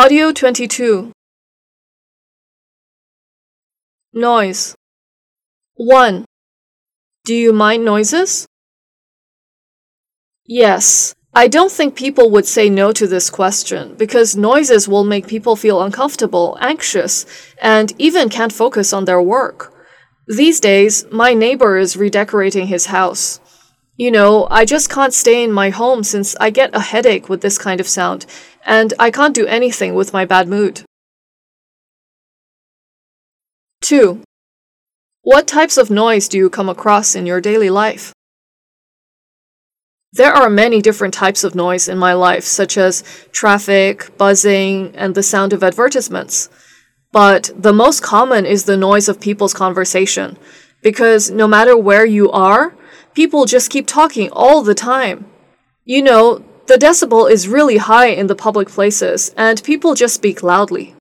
Audio 22. Noise. 1. Do you mind noises? Yes. I don't think people would say no to this question because noises will make people feel uncomfortable, anxious, and even can't focus on their work. These days, my neighbor is redecorating his house. I just can't stay in my home since I get a headache with this kind of sound, and I can't do anything with my bad mood. 2. What types of noise do you come across in your daily life? There are many different types of noise in my life, such as traffic, buzzing, and the sound of advertisements. But the most common is the noise of people's conversation, because no matter where you are, people just keep talking all the time. The decibel is really high in the public places, and people just speak loudly.